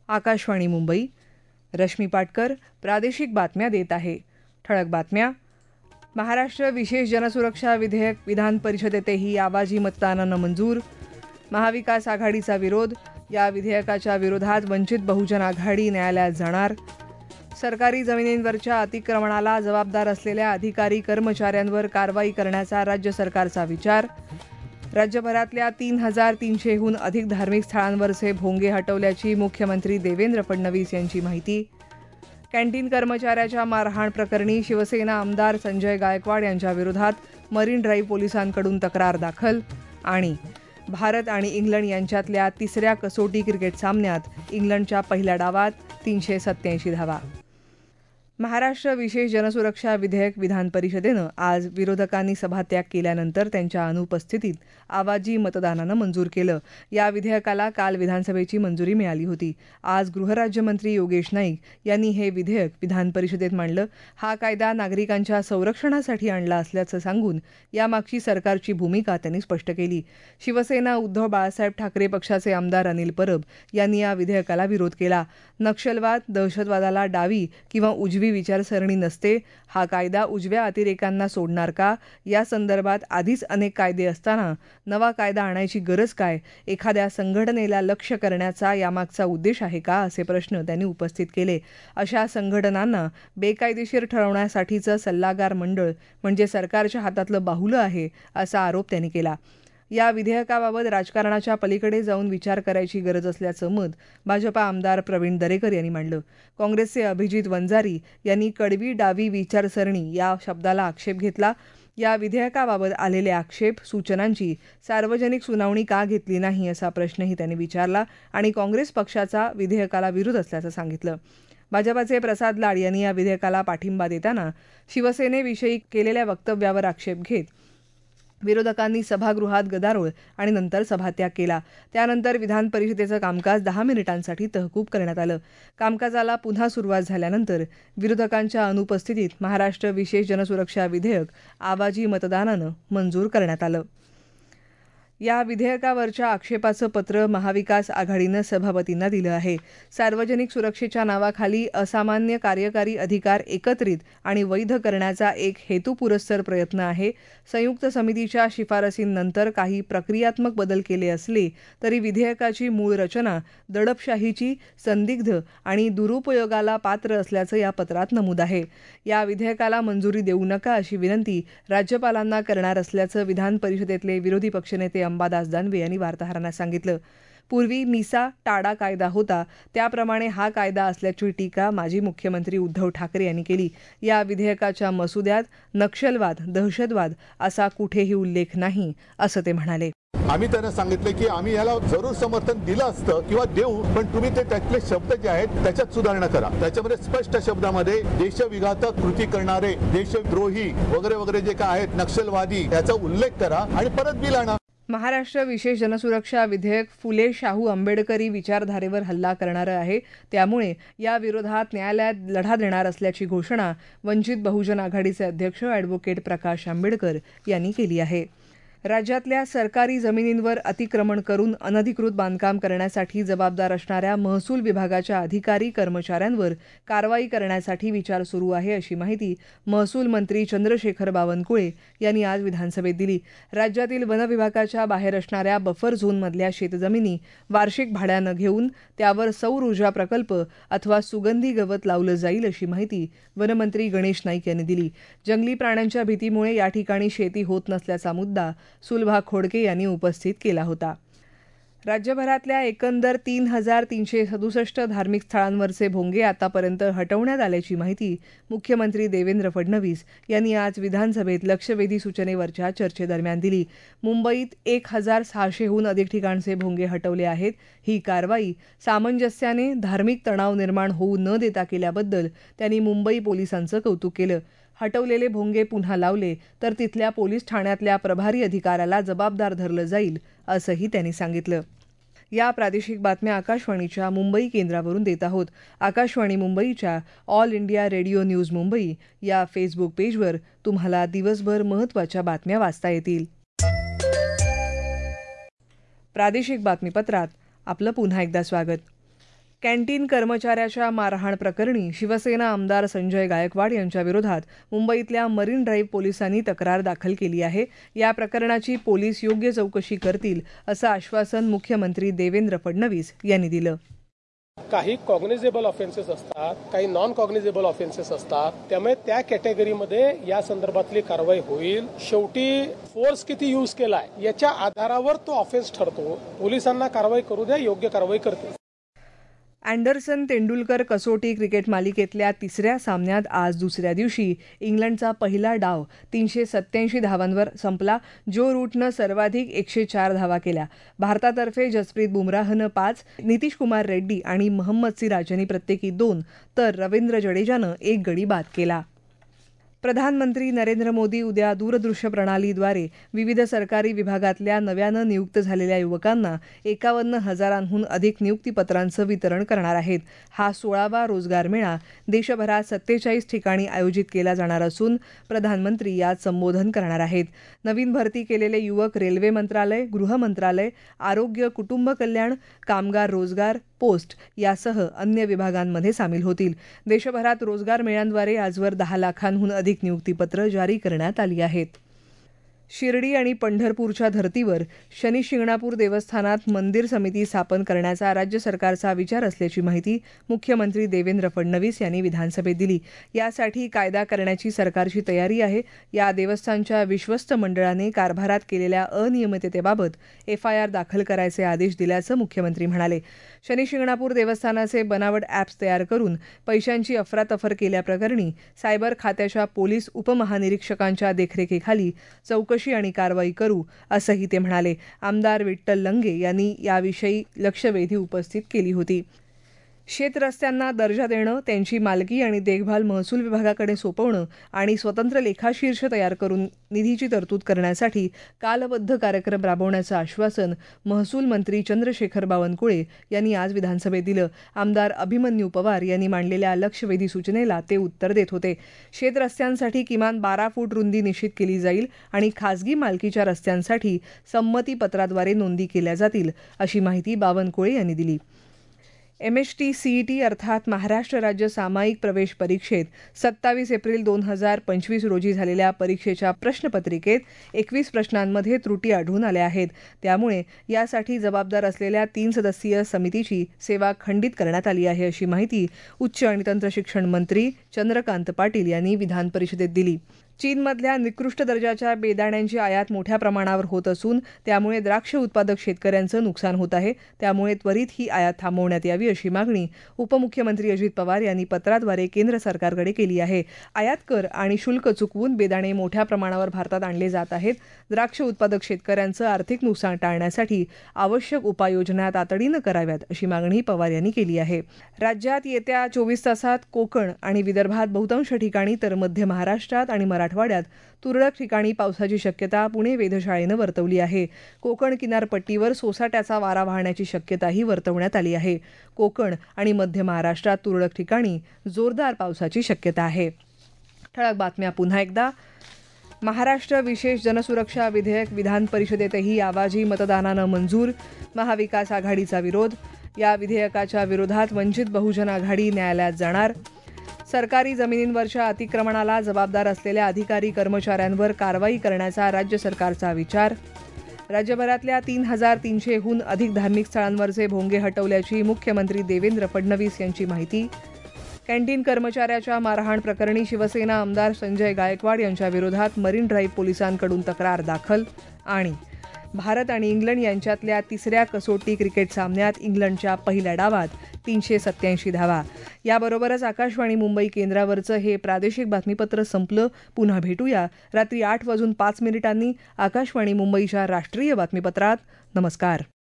आकाशवाणी मुंबई. रश्मी पाटकर प्रादेशिक बातम्या देत आहे. ठळक बातम्या. महाराष्ट्र विशेष जनसुरक्षा विधेयक विधान परिषदेतही आवाजी मतदानानं मंजूर. महाविकास आघाडीचा विरोध. या विधेयकाच्या विरोधात वंचित बहुजन आघाडी न्यायालयात जाणार. सरकारी जमिनींवरच्या अतिक्रमणाला जबाबदार असलेल्या अधिकारी कर्मचाऱ्यांवर कारवाई करण्याचा राज्य सरकारचा विचार. राज्यभरातल्या 3,300हून अधिक धार्मिक स्थळांवरचे भोंगे हटवल्याची मुख्यमंत्री देवेंद्र फडणवीस यांची माहिती. कॅन्टीन कर्मचाऱ्याच्या मारहाण प्रकरणी शिवसेना आमदार संजय गायकवाड यांच्या विरोधात मरीन ड्राईव्ह पोलिसांकडून तक्रार दाखल. आणि भारत आणि इंग्लंड यांच्यातल्या तिसऱ्या कसोटी क्रिकेट सामन्यात इंग्लंडच्या पहिल्या डावात 387 धावा. महाराष्ट्र विशेष जनसुरक्षा विधेयक विधान परिषदेनं आज विरोधकांनी सभात्याग केल्यानंतर त्यांच्या अनुपस्थितीत आवाजी मतदानानं मंजूर केलं. या विधेयकाला काल विधानसभेची मंजुरी मिळाली होती. आज गृहराज्यमंत्री योगेश नाईक यांनी हे विधेयक विधान परिषदेत मांडलं. हा कायदा नागरिकांच्या संरक्षणासाठी आणला असल्याचं सांगून यामागची सरकारची भूमिका त्यांनी स्पष्ट केली. शिवसेना उद्धव बाळासाहेब ठाकरे पक्षाचे आमदार अनिल परब यांनी या विधेयकाला विरोध केला. नक्षलवाद, दहशतवादाला डावी किंवा उजवी विचारसरणी नसते. हा कायदा उजव्या अतिरेकांना सोडणार का? या संदर्भात आधीच अनेक कायदे असताना नवा कायदा आणायची गरज काय? एखाद्या संघटनेला लक्ष्य करण्याचा यामागचा उद्देश आहे का? असे प्रश्न त्यांनी उपस्थित केले. अशा संघटनांना बेकायदेशीर ठरवण्यासाठीचं सल्लागार मंडळ म्हणजे सरकारच्या हातातलं बाहुलं आहे, असा आरोप त्यांनी केला. या विधेयकाबाबत राजकारणाच्या पलीकडे जाऊन विचार करायची गरज असल्याचं मत भाजपा आमदार प्रवीण दरेकर यांनी मांडलं. काँग्रेसचे अभिजित वंजारी यांनी कडवी डावी विचारसरणी या शब्दाला आक्षेप घेतला. या विधेयकाबाबत आलेले आक्षेप सूचनांची सार्वजनिक सुनावणी का घेतली नाही असा प्रश्नही त्यांनी विचारला आणि काँग्रेस पक्षाचा विधेयकाला विरोध असल्याचं सांगितलं. भाजपाचे प्रसाद लाड यांनी या विधेयकाला पाठिंबा देताना शिवसेनेविषयी केलेल्या वक्तव्यावर आक्षेप घेत विरोधकांनी सभागृहात गदारोळ आणि नंतर सभात्याग केला. त्यानंतर विधान परिषदेचं कामकाज 10 मिनिटांसाठी तहकूब करण्यात आलं. कामकाजाला पुन्हा सुरुवात झाल्यानंतर विरोधकांच्या अनुपस्थितीत महाराष्ट्र विशेष जनसुरक्षा विधेयक आवाजी मतदानानं मंजूर करण्यात आलं. या विधेयकावरच्या आक्षेपाचं पत्र महाविकास आघाडीनं सभापतींना दिलं आहे. सार्वजनिक सुरक्षेच्या नावाखाली असामान्य कार्यकारी अधिकार एकत्रित आणि वैध करण्याचा एक हेतुपुरस्सर प्रयत्न आहे. संयुक्त समितीच्या शिफारसींनंतर काही प्रक्रियात्मक बदल केले असले तरी विधेयकाची मूळ रचना दडपशाहीची, संदिग्ध आणि दुरुपयोगाला पात्र असल्याचं या पत्रात नमूद आहे. या विधेयकाला मंजुरी देऊ नका अशी विनंती राज्यपालांना करणार असल्याचं विधान परिषदेतले विरोधी पक्षनेते अंबादास दानवे यांनी वार्ताहरांना सांगितलं. पूर्वी मिसा टाडा कायदा होता त्याप्रमाणे हा कायदा असल्याची टीका माजी मुख्यमंत्री उद्धव ठाकरे यांनी केली. या विधेयकाच्या मसुद्यात नक्षलवाद, दहशतवाद असा कुठेही उल्लेख नाही असं ते म्हणाले. आम्ही त्यांना सांगितलं की आम्ही याला जरूर समर्थन दिलं असतं किंवा देऊ, पण तुम्ही ते त्यातले शब्द जे आहेत त्याच्यात सुधारणा करा. त्याच्यामध्ये स्पष्ट शब्दामध्ये देशविघातक कृती करणारे, देशद्रोही वगैरे वगैरे जे काय आहेत, नक्षलवादी याचा उल्लेख करा आणि परत बिल आणा. महाराष्ट्र विशेष जनसुरक्षा विधेयक फुले शाहू आंबेडकरी विचारधारेवर हल्ला करणारं आहे. त्यामुळे या विरोधात न्यायालयात लढा देणार असल्याची घोषणा वंचित बहुजन आघाडीचे अध्यक्ष ॲडव्होकेट प्रकाश आंबेडकर यांनी केली आहे. राज्यातल्या सरकारी जमिनींवर अतिक्रमण करून अनधिकृत बांधकाम करण्यासाठी जबाबदार असणाऱ्या महसूल विभागाच्या अधिकारी कर्मचाऱ्यांवर कारवाई करण्यासाठी विचार सुरू आहे अशी माहिती महसूल मंत्री चंद्रशेखर बावनकुळे यांनी आज विधानसभेत दिली. राज्यातील वन विभागाच्या बाहेर असणाऱ्या बफर झोनमधल्या शेतजमिनी वार्षिक भाड्यानं घेऊन त्यावर सौर ऊर्जा प्रकल्प अथवा सुगंधी गवत लावलं जाईल अशी माहिती वनमंत्री गणेश नाईक यांनी दिली. जंगली प्राण्यांच्या भीतीमुळे या ठिकाणी शेती होत नसल्याचा मुद्दा सुलभा खोडके यांनी उपस्थित केला होता. राज्यभरातल्या एकंदर 3,367 धार्मिक स्थळांवरचे भोंगे आतापर्यंत हटवण्यात आल्याची माहिती मुख्यमंत्री देवेंद्र फडणवीस यांनी आज विधानसभेत लक्षवेधी सूचनेवरच्या चर्चेदरम्यान दिली. मुंबईत 1,600हून अधिक ठिकाणचे भोंगे हटवले आहेत. ही कारवाई सामंजस्याने धार्मिक तणाव निर्माण होऊ न देता केल्याबद्दल त्यांनी मुंबई पोलिसांचं कौतुक केलं. हटवलेले भोंगे पुन्हा लावले तर तिथल्या पोलीस ठाण्यातल्या प्रभारी अधिकाऱ्याला जबाबदार धरलं जाईल असंही त्यांनी सांगितलं. या प्रादेशिक बातम्या आकाशवाणीच्या मुंबई केंद्रावरून देत आहोत. आकाशवाणी मुंबईच्या All India Radio news Mumbai या फेसबुक पेजवर तुम्हाला दिवसभर महत्त्वाच्या बातम्या वाचता येतील. प्रादेशिक बातमीपत्रात आपलं पुन्हा एकदा स्वागत. कॅन्टीन कर्मचाऱ्याच्या मारहाण प्रकरणी शिवसेना आमदार संजय गायकवाड यांच्या विरोधात मुंबईतल्या मरीन ड्राईव्ह पोलिसांनी तक्रार दाखल केली आहे. या प्रकरणाची पोलीस योग्य चौकशी करतील असं आश्वासन मुख्यमंत्री देवेंद्र फडणवीस यांनी दिलं. काही कॉग्निझेबल ऑफेन्सेस असतात, काही नॉन कॉग्निझेबल ऑफेन्सेस असतात, त्यामुळे त्या कॅटेगरीमध्ये या संदर्भातली कारवाई होईल. शेवटी फोर्स किती यूज केलाय याच्या आधारावर तो ऑफेन्स ठरतो. पोलिसांना कारवाई करू द्या, योग्य कारवाई करतील. अँडरसन तेंडुलकर कसोटी क्रिकेट मालिकेतल्या तिसऱ्या सामन्यात आज दुसऱ्या दिवशी इंग्लंडचा पहिला डाव 387 धावांवर संपला. जो रूटनं सर्वाधिक 104 धावा केल्या. भारतातर्फे जसप्रीत बुमराहनं 5, नितीश कुमार रेड्डी आणि मोहम्मद सिराज यांनी प्रत्येकी 2 तर रवींद्र जडेजानं 1 गडी बाद केला. प्रधानमंत्री नरेंद्र मोदी उद्या दूरदृश्य प्रणालीद्वारे विविध सरकारी विभागातल्या नव्यानं नियुक्त झालेल्या युवकांना 51,000हून अधिक नियुक्तीपत्रांचं वितरण करणार आहेत. हा 16वा रोजगार मेळा देशभरात 47 ठिकाणी आयोजित केला जाणार असून प्रधानमंत्री यात संबोधन करणार आहेत. नवीन भरती केलेले युवक रेल्वे मंत्रालय, गृह मंत्रालय, आरोग्य, कुटुंब कल्याण, कामगार रोजगार, पोस्ट यासह अन्य विभागांमध्ये सामील होतील. देशभरात रोजगार मेळ्यांद्वारे आजवर 10 लाखांहून अधिक नियुक्तीपत्र जारी करण्यात आली आहेत. शिर्डी आणि पंढरपूरच्या धर्तीवर शनी शिंगणापूर देवस्थानात मंदिर समिती स्थापन करण्याचा राज्य सरकारचा विचार असल्याची माहिती मुख्यमंत्री देवेंद्र फडणवीस यांनी विधानसभेत दिली. यासाठी कायदा करण्याची सरकारची तयारी आहे. या देवस्थानच्या विश्वस्त मंडळाने कारभारात केलेल्या अनियमिततेबाबत FIR दाखल करायचे आदेश दिल्याचं मुख्यमंत्री म्हणाले. शनी शिंगणापूर देवस्थानाचे बनावट ॲप्स तयार करून पैशांची अफरातफर केल्याप्रकरणी सायबर खात्याच्या पोलीस उपमहानिरीक्षकांच्या देखरेखीखाली चौकशी आणि कारवाई करू असंही ते म्हणाले. आमदार विठ्ठल लंगे यांनी याविषयी लक्षवेधी उपस्थित केली होती. शेतरस्त्यांना दर्जा देणं, त्यांची मालकी आणि देखभाल महसूल विभागाकडे सोपवणं आणि स्वतंत्र लेखाशीर्ष तयार करून निधीची तरतूद करण्यासाठी कालबद्ध कार्यक्रम राबवण्याचं आश्वासन महसूल मंत्री चंद्रशेखर बावनकुळे यांनी आज विधानसभेत दिलं. आमदार अभिमन्यू पवार यांनी मांडलेल्या लक्षवेधी सूचनेला ते उत्तर देत होते. शेतरस्त्यांसाठी किमान 12 फूट रुंदी निश्चित केली जाईल आणि खासगी मालकीच्या रस्त्यांसाठी संमतीपत्राद्वारे नोंदी केल्या जातील अशी माहिती बावनकुळे यांनी दिली. MHT CET अर्थात महाराष्ट्र राज्य सामायिक प्रवेश परीक्षेत 27 एप्रिल 2025 रोजी झालेल्या परीक्षेच्या प्रश्नपत्रिकेत 21 प्रश्नांमध्ये त्रुटी आढळून आल्या आहेत. त्यामुळे यासाठी जबाबदार असलेल्या 3 सदस्यीय समितीची सेवा खंडित करण्यात आली आहे अशी माहिती उच्च आणि तंत्रशिक्षण मंत्री चंद्रकांत पाटील यांनी विधान परिषदेत दिली. चीनमधल्या निकृष्ट दर्जाच्या बेदाण्यांची आयात मोठ्या प्रमाणावर होत असून त्यामुळे द्राक्ष उत्पादक शेतकऱ्यांचं नुकसान होत आहे. त्यामुळे त्वरित ही आयात थांबवण्यात यावी अशी मागणी उपमुख्यमंत्री अजित पवार यांनी पत्राद्वारे केंद्र सरकारकडे केली आहे. आयात कर आणि शुल्क चुकवून बेदाणे मोठ्या प्रमाणावर भारतात आणले जात आहेत. द्राक्ष उत्पादक शेतकऱ्यांचं आर्थिक नुकसान टाळण्यासाठी आवश्यक उपाययोजना तातडीनं कराव्यात अशी मागणी पवार यांनी केली आहे. राज्यात येत्या 24 तासात कोकण आणि विदर्भात बहुतांश ठिकाणी तर मध्य महाराष्ट्रात आणि मराठवाड्यात तुरळक ठिकाणी पावसाची शक्यता पुणे वेधशाळेनं वर्तवली आहे. कोकण किनारपट्टीवर सोसाट्याचा वारा वाहण्याची शक्यताही वर्तवण्यात आली आहे. कोकण आणि मध्य महाराष्ट्रात तुरळक ठिकाणी जोरदार पावसाची शक्यता आहे. ठळक बातम्या पुन्हा एकदा. महाराष्ट्र विशेष जनसुरक्षा विधेयक विधान परिषदेतही आवाजी मतदानानं मंजूर. महाविकास आघाडीचा विरोध. या विधेयकाच्या विरोधात वंचित बहुजन आघाडी न्यायालयात जाणार. सरकारी जमिनींवरच्या अतिक्रमणाला जबाबदार असलेल्या अधिकारी कर्मचाऱ्यांवर कारवाई करण्याचा राज्य सरकारचा विचार. राज्यभरातल्या 3,300हून अधिक धार्मिक स्थळांवरचे भोंगे हटवल्याची मुख्यमंत्री देवेंद्र फडणवीस यांची माहिती. कॅन्टीन कर्मचाऱ्याच्या मारहाण प्रकरणी शिवसेना आमदार संजय गायकवाड यांच्या विरोधात मरीन ड्राईव्ह पोलिसांकडून तक्रार दाखल. आणि भारत आणि इंग्लंड यांच्यातल्या तिसऱ्या कसोटी क्रिकेट सामन्यात इंग्लंडच्या पहिल्या डावात 387 धावा. याबरोबरच आकाशवाणी मुंबई केंद्रावरचं हे प्रादेशिक बातमीपत्र संपलं. पुन्हा भेटूया रात्री 8:05 आकाशवाणी मुंबईच्या राष्ट्रीय बातमीपत्रात. नमस्कार.